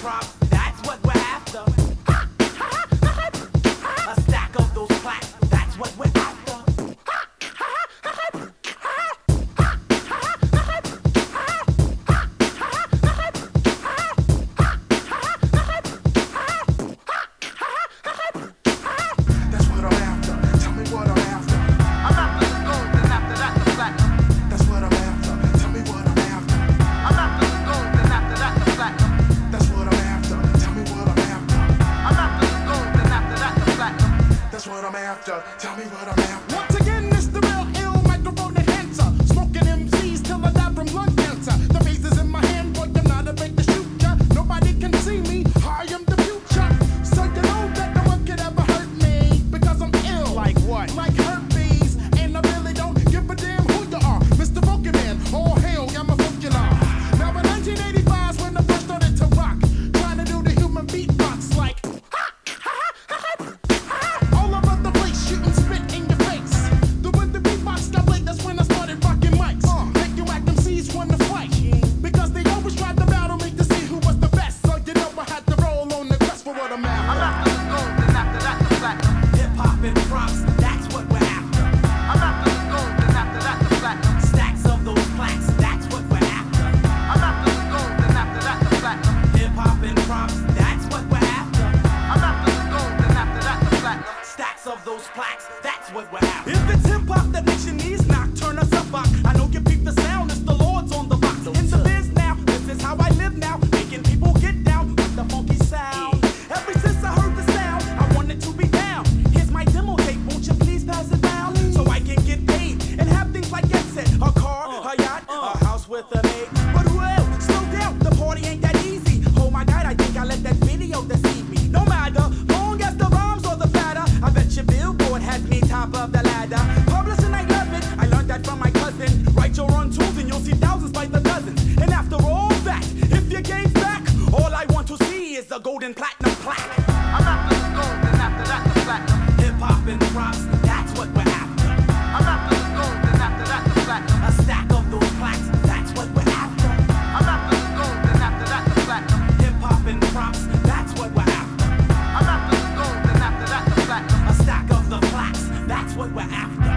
props, that's what we're after. A stack of those plaques, that's what we're after. Tell me what I'm after. Once again, it's the real ill microphone enhancer. Smoking MCs till I die from lung cancer. The bass is in my hand, but I'm not afraid to shoot ya. Nobody can see me, I am the future. So you know that no one could ever hurt me, because I'm ill. Like what? Like herpes. And I really don't give a damn who you are. Mr. Funky Man, all hail, I'm a funky law. Now in 1985 is when I first started to rock. Trying to do the human beatbox like of those plaques, that's what we're after. If it's hip-hop that makes your knees knock, turn us up, I know you peep the sound, it's the Lord's on the box. In the biz now, this is how I live now, making people get down with the funky sound. Ever since I heard the sound, I wanted to be down. Here's my demo tape, won't you please pass it down? So I can get paid and have things like get set, a car, a yacht, a house with a maid. But well, slow down, the party ain't that easy. Oh my God, I think I let that video deceive me. No matter, long as the rhymes or the fatter, I bet your Billboard has me top of the ladder. Publishing, I love it. I learned that from my cousin. Write your own tunes and you'll see thousands by the dozens. And after all that, if you gave back, all I want to see is a golden platinum plaque. I'm after the gold and after that the platinum. Hip hop and props, that's what we're after. I'm after the gold and after that the platinum. A stack of those plaques, that's what we're after. I'm after the gold and after that the platinum. Hip hop and props, that's what we're after. I'm after the gold and after that the platinum. A stack of the plaques, that's what we're after.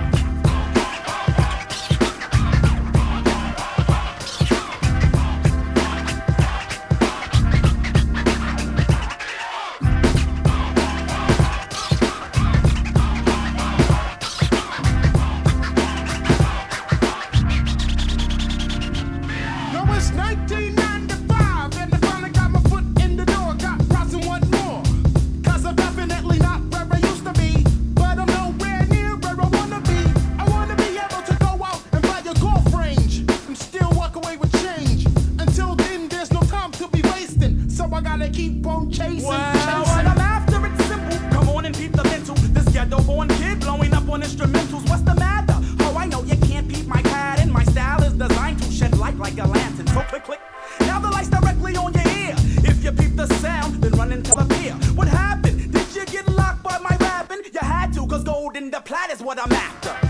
No, it's 1995 and I finally got my foot in the door. Got rising one more, cause I'm definitely not where I used to be, but I'm nowhere near where I wanna be. I wanna be able to go out and buy a golf range and still walk away with change. Until then, there's no time to be wasting, so I gotta keep on chasing. Well, what I'm after, it's simple. Come on and peep the mental. This ghetto-born kid blowing up on instrumentals. What's the matter? Oh, I know you can't peep my pattern. My style is designed to shed light like a lantern. So click, click. Now the light's directly on your ear. If you peep the sound, then run into the pier. What happened? Did you get locked by my rapping? You had to, cause gold in the plat is what I'm after.